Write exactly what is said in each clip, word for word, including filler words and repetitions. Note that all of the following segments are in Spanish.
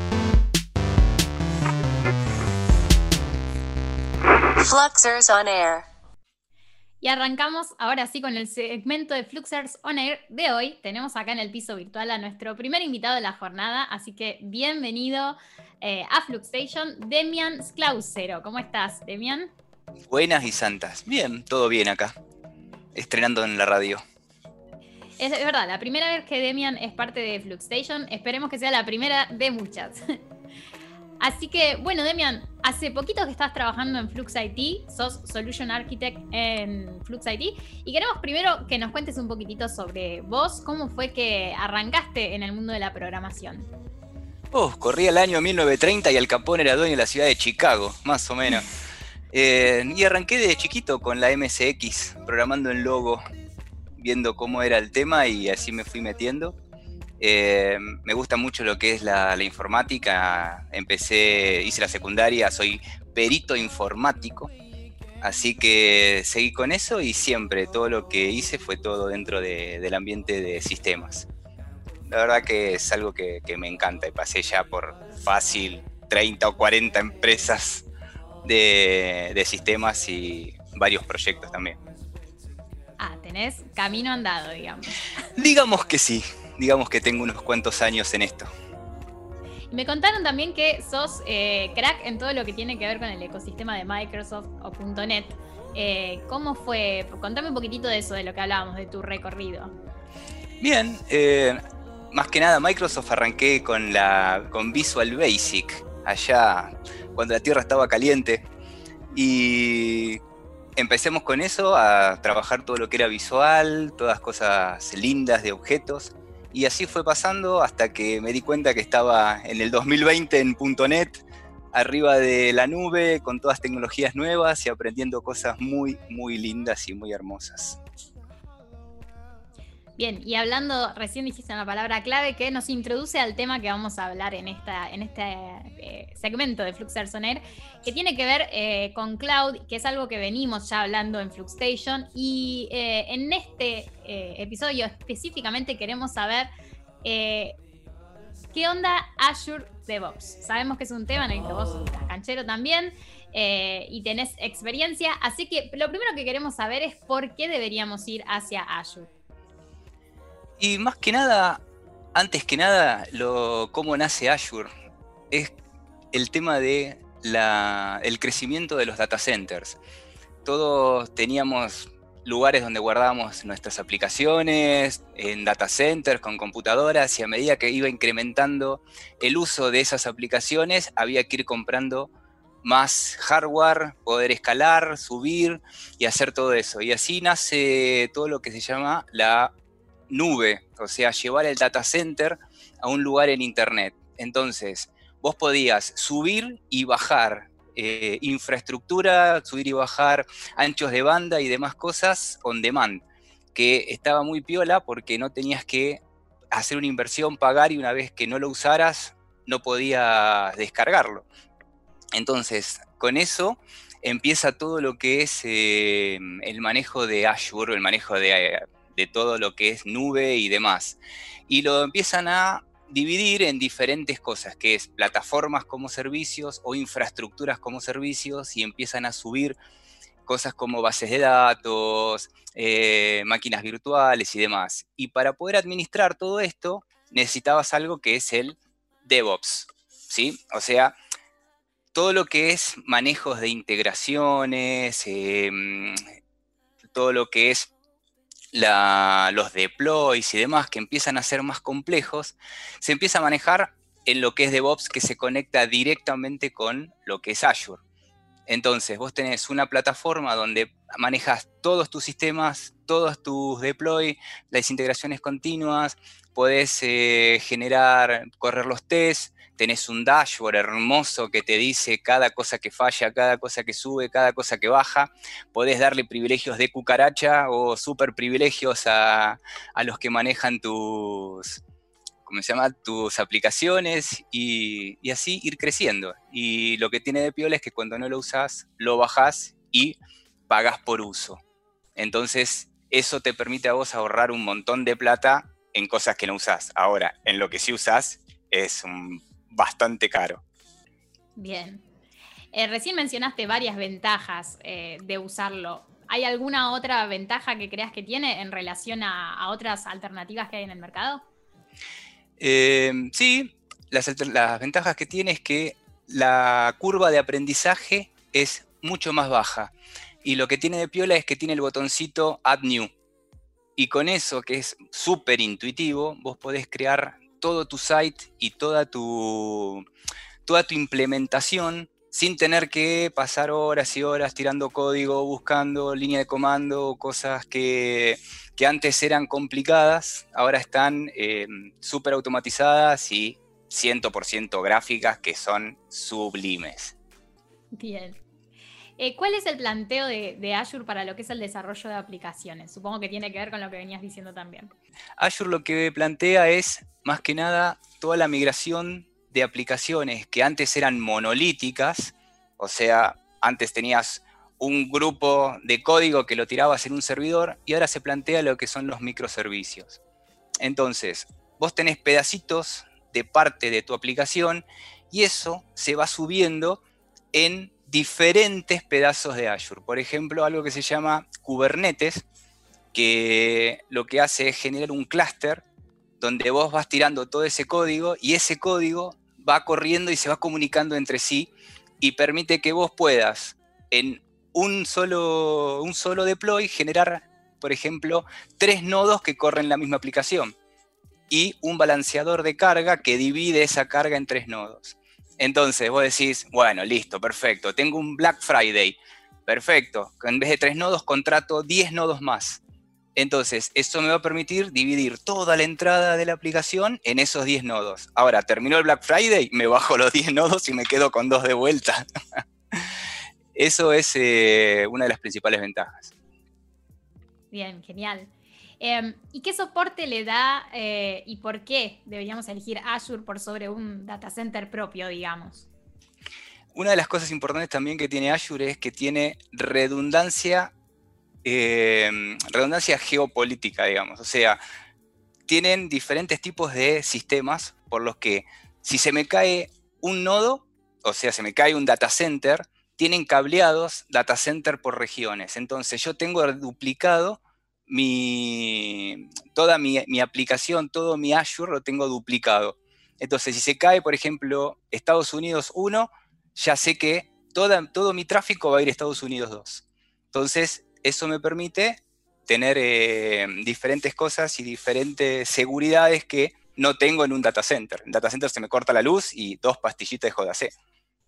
Fluxers on Air. Y arrancamos ahora sí con el segmento de Fluxers on Air de hoy. Tenemos acá en el piso virtual a nuestro primer invitado de la jornada, así que bienvenido eh, a Fluxstation, Demian Sclausero. ¿Cómo estás, Demian? Buenas y santas. Bien, todo bien acá. Estrenando en la radio. Es, es verdad, la primera vez que Demian es parte de Fluxstation, esperemos que sea la primera de muchas. Así que, bueno, Demian, hace poquito que estás trabajando en Flux I T, sos Solution Architect en Flux I T, y queremos primero que nos cuentes un poquitito sobre vos, cómo fue que arrancaste en el mundo de la programación. Oh, corría el año mil novecientos treinta y Al Capone era dueño de la ciudad de Chicago, más o menos. eh, y arranqué de chiquito con la M S X, programando en Logo, viendo cómo era el tema y así me fui metiendo. Eh, me gusta mucho lo que es la, la informática. Empecé, hice la secundaria, soy perito informático, así que seguí con eso y siempre todo lo que hice fue todo dentro de, del ambiente de sistemas. La verdad que es algo que, que me encanta y pasé ya por fácil treinta o cuarenta empresas de, de sistemas y varios proyectos también. Ah, tenés camino andado, digamos. Digamos que sí. Digamos que tengo unos cuantos años en esto. Y me contaron también que sos eh, crack en todo lo que tiene que ver con el ecosistema de Microsoft o punto net. Eh, ¿Cómo fue? Contame un poquitito de eso, de lo que hablábamos, de tu recorrido. Bien, eh, más que nada Microsoft arranqué con, la, con Visual Basic, allá cuando la tierra estaba caliente. Y empecemos con eso, a trabajar todo lo que era visual, todas cosas lindas de objetos. Y así fue pasando hasta que me di cuenta que estaba en el dos mil veinte en punto net, arriba de la nube, con todas tecnologías nuevas y aprendiendo cosas muy, muy lindas y muy hermosas. Bien, y hablando, recién dijiste una palabra clave que nos introduce al tema que vamos a hablar en, esta, en este eh, segmento de Fluxers on Air, que tiene que ver eh, con cloud, que es algo que venimos ya hablando en Fluxstation, y eh, en este eh, episodio específicamente queremos saber eh, qué onda Azure DevOps. Sabemos que es un tema en el que vos estás canchero también eh, y tenés experiencia, así que lo primero que queremos saber es por qué deberíamos ir hacia Azure. Y más que nada, antes que nada, lo, cómo nace Azure, es el tema de la, el crecimiento de los data centers. Todos teníamos lugares donde guardábamos nuestras aplicaciones, en data centers, con computadoras, y a medida que iba incrementando el uso de esas aplicaciones, había que ir comprando más hardware, poder escalar, subir y hacer todo eso. Y así nace todo lo que se llama la nube, o sea, llevar el data center a un lugar en internet. Entonces, vos podías subir y bajar eh, infraestructura, subir y bajar anchos de banda y demás cosas on demand, que estaba muy piola porque no tenías que hacer una inversión, pagar, y una vez que no lo usaras, no podías descargarlo. Entonces, con eso empieza todo lo que es eh, el manejo de Azure, el manejo de... Eh, de todo lo que es nube y demás. Y lo empiezan a dividir en diferentes cosas, que es plataformas como servicios o infraestructuras como servicios, y empiezan a subir cosas como bases de datos, eh, máquinas virtuales y demás. Y para poder administrar todo esto, necesitabas algo que es el DevOps, ¿sí? O sea, todo lo que es manejos de integraciones, eh, todo lo que es La, los deploys y demás, que empiezan a ser más complejos, se empieza a manejar en lo que es DevOps, que se conecta directamente con lo que es Azure. Entonces vos tenés una plataforma donde manejas todos tus sistemas, todos tus deploys, las integraciones continuas, podés eh, generar, correr los tests, tenés un dashboard hermoso que te dice cada cosa que falla, cada cosa que sube, cada cosa que baja. Podés darle privilegios de cucaracha o super privilegios a, a los que manejan tus, ¿cómo se llama?, tus aplicaciones, y, y así ir creciendo. Y lo que tiene de piola es que cuando no lo usás, lo bajás y pagás por uso. Entonces, eso te permite a vos ahorrar un montón de plata en cosas que no usás. Ahora, en lo que sí usás, es un bastante caro. Bien. Eh, recién mencionaste varias ventajas eh, de usarlo. ¿Hay alguna otra ventaja que creas que tiene en relación a, a otras alternativas que hay en el mercado? Eh, sí, las, las ventajas que tiene es que la curva de aprendizaje es mucho más baja. Y lo que tiene de piola es que tiene el botoncito Add New. Y con eso, que es súper intuitivo, vos podés crear todo tu site y toda tu, toda tu implementación sin tener que pasar horas y horas tirando código, buscando línea de comando, cosas que, que antes eran complicadas, ahora están eh, súper automatizadas y cien por ciento gráficas que son sublimes. Bien. Eh, ¿Cuál es el planteo de, de Azure para lo que es el desarrollo de aplicaciones? Supongo que tiene que ver con lo que venías diciendo también. Azure lo que plantea es, más que nada, toda la migración de aplicaciones que antes eran monolíticas, o sea, antes tenías un grupo de código que lo tirabas en un servidor y ahora se plantea lo que son los microservicios. Entonces, vos tenés pedacitos de parte de tu aplicación y eso se va subiendo en diferentes pedazos de Azure. Por ejemplo, algo que se llama Kubernetes, que lo que hace es generar un clúster donde vos vas tirando todo ese código y ese código va corriendo y se va comunicando entre sí y permite que vos puedas en un solo, un solo deploy generar, por ejemplo, tres nodos que corren la misma aplicación y un balanceador de carga que divide esa carga en tres nodos. Entonces vos decís, bueno, listo, perfecto, tengo un Black Friday, perfecto, en vez de tres nodos contrato diez nodos más. Entonces, eso me va a permitir dividir toda la entrada de la aplicación en esos diez nodos. Ahora, terminó el Black Friday, me bajo los diez nodos y me quedo con dos de vuelta. Eso es eh, una de las principales ventajas. Bien, genial. Eh, ¿Y qué soporte le da eh, y por qué deberíamos elegir Azure por sobre un data center propio, digamos? Una de las cosas importantes también que tiene Azure es que tiene redundancia Eh, redundancia geopolítica, digamos. O sea, tienen diferentes tipos de sistemas por los que si se me cae un nodo, o sea, se me cae un data center, tienen cableados data center por regiones. Entonces yo tengo duplicado mi, toda mi, mi aplicación, todo mi Azure lo tengo duplicado. Entonces si se cae, por ejemplo, Estados Unidos uno, ya sé que toda, todo mi tráfico va a ir a Estados Unidos dos. Entonces, eso me permite tener eh, diferentes cosas y diferentes seguridades que no tengo en un data center. En data center se me corta la luz y dos pastillitas de J C.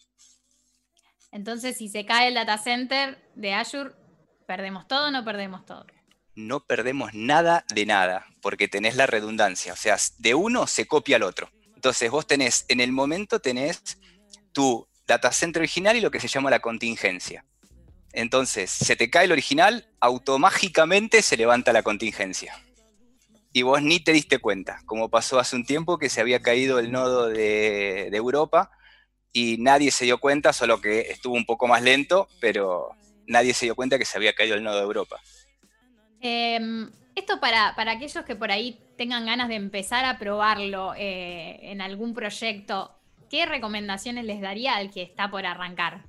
Entonces, si se cae el data center de Azure, ¿perdemos todo o no perdemos todo? No perdemos nada de nada, porque tenés la redundancia. O sea, de uno se copia al otro. Entonces, vos tenés, en el momento tenés tu data center original y lo que se llama la contingencia. Entonces, se te cae el original, automáticamente se levanta la contingencia. Y vos ni te diste cuenta, como pasó hace un tiempo que se había caído el nodo de, de Europa y nadie se dio cuenta, solo que estuvo un poco más lento, pero nadie se dio cuenta que se había caído el nodo de Europa. Eh, esto para, para aquellos que por ahí tengan ganas de empezar a probarlo eh, en algún proyecto, ¿qué recomendaciones les daría al que está por arrancar?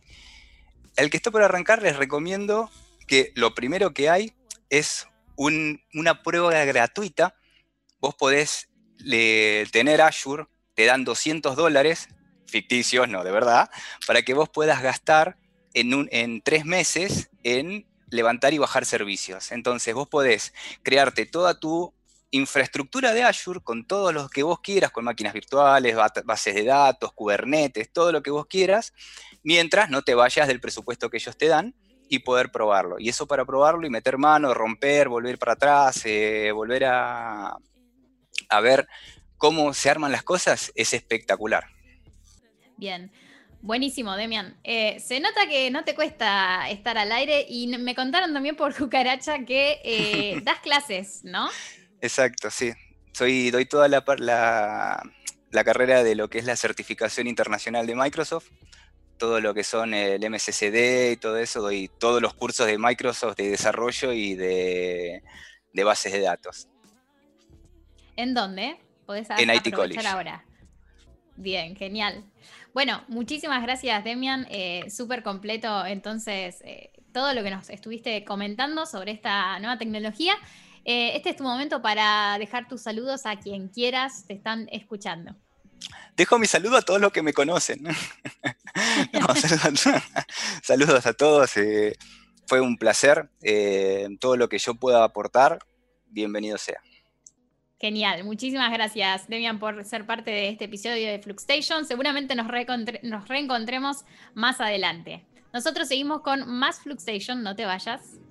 El que está por arrancar les recomiendo que lo primero que hay es un, una prueba gratuita. Vos podés le, tener Azure, te dan doscientos dólares, ficticios, no, de verdad, para que vos puedas gastar en, un, en tres meses en levantar y bajar servicios. Entonces vos podés crearte toda tu infraestructura de Azure con todo lo que vos quieras, con máquinas virtuales, bases de datos, Kubernetes, todo lo que vos quieras, mientras no te vayas del presupuesto que ellos te dan y poder probarlo. Y eso para probarlo y meter mano, romper, volver para atrás, eh, volver a, a ver cómo se arman las cosas, es espectacular. Bien. Buenísimo, Demian. Eh, se nota que no te cuesta estar al aire y me contaron también por Cucaracha que eh, das clases, ¿no? Exacto, sí. Soy, doy toda la, la, la carrera de lo que es la certificación internacional de Microsoft, todo lo que son el M C C D y todo eso, doy todos los cursos de Microsoft de desarrollo y de, de bases de datos. ¿En dónde? ¿Podés en I T aprovechar College. ahora? Bien, genial. Bueno, muchísimas gracias, Demian. Eh, súper completo, entonces, eh, todo lo que nos estuviste comentando sobre esta nueva tecnología. Eh, este es tu momento para dejar tus saludos a quien quieras, te están escuchando. Dejo mi saludo a todos los que me conocen. No, saludos, a, saludos a todos. Eh, fue un placer. Eh, todo lo que yo pueda aportar, bienvenido sea. Genial, muchísimas gracias, Demian, por ser parte de este episodio de Fluxstation. Seguramente nos, nos reencontremos más adelante. Nosotros seguimos con más Fluxstation, no te vayas.